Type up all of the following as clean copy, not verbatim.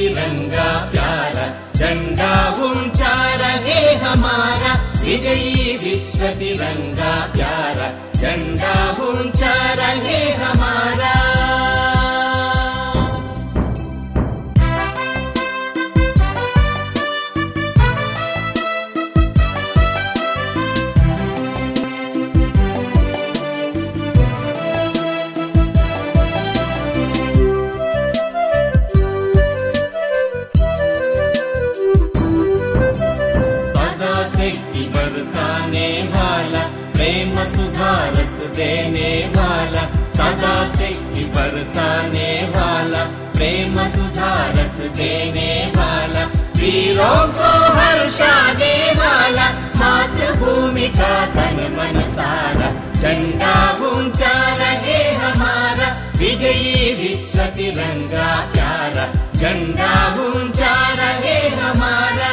तिरंगा प्यारा, झंडा ऊंचा रहे हमारा, विजयी विश्व तिरंगा प्यारा, झंडा ऊंचा रहे हमारा। बरसाने वाला, प्रेम सुधा रस देने वाला, सदा सिद्धि बरसाने वाला, प्रेम सुधा रस देने वाला, वीरों को हर्षाने वाला, मातृभूमि का तन मन सारा, झंडा ऊंचा रहे हमारा, विजयी विश्व तिरंगा प्यारा, झंडा ऊंचा रहे हमारा।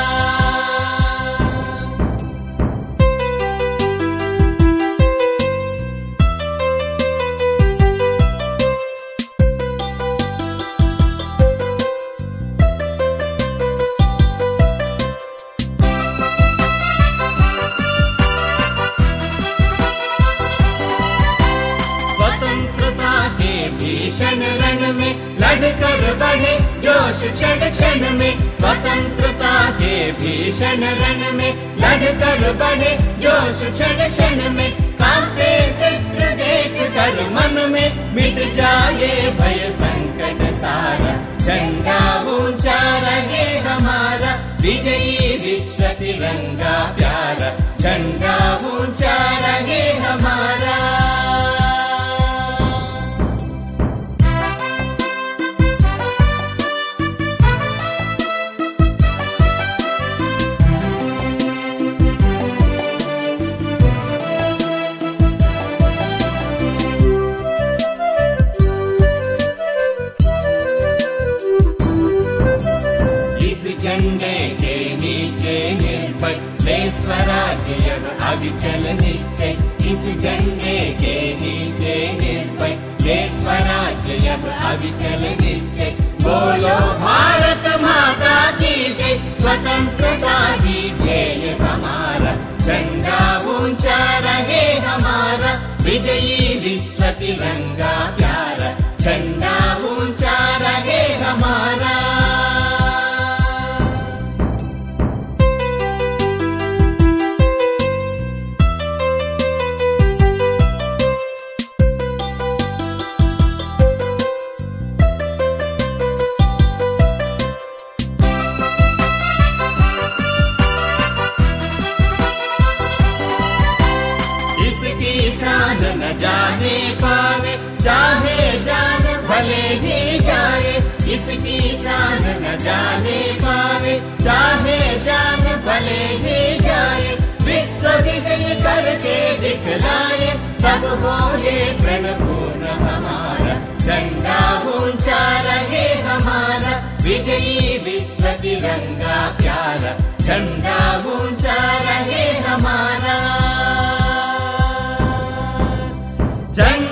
भीषण रण में लड़कर बढ़े जोश क्षण क्षण में, स्वतंत्रता के भीषण रण में लड़कर बढ़े जोश क्षण क्षण में, कांपे चित्र देख कर मन में मिट जाए भय संकट सारा, झंडा ऊंचा रहे हमारा, विजयी विश्व तिरंगा प्यारा, झंडा ऊंचा रहे हमारा। झंडे के नीचे निर्भय ले स्वराज्य अविचल निश्चय, इस झंडे के नीचे निर्भय ले स्वराज्य अविचल निश्चय, बोलो भारत माता की जय, स्वतंत्रता ही ध्येय हमारा, झंडा ऊंचा रहे हमारा, विजयी विश्व तिरंगा प्यारा, झंडा ऊंचा रहे हमारा। शान न जाने पावे चाहे जान भले ही जाए, इसकी शान न जाने पावे चाहे जान भले ही जाए, विश्व विजय करके दिखलाए तब हो ये प्रण पूर्ण हमारा, झंडा ऊंचा रहे हमारा, विजयी विश्व तिरंगा प्यारा, झंडा ऊंचा रहे हमारा।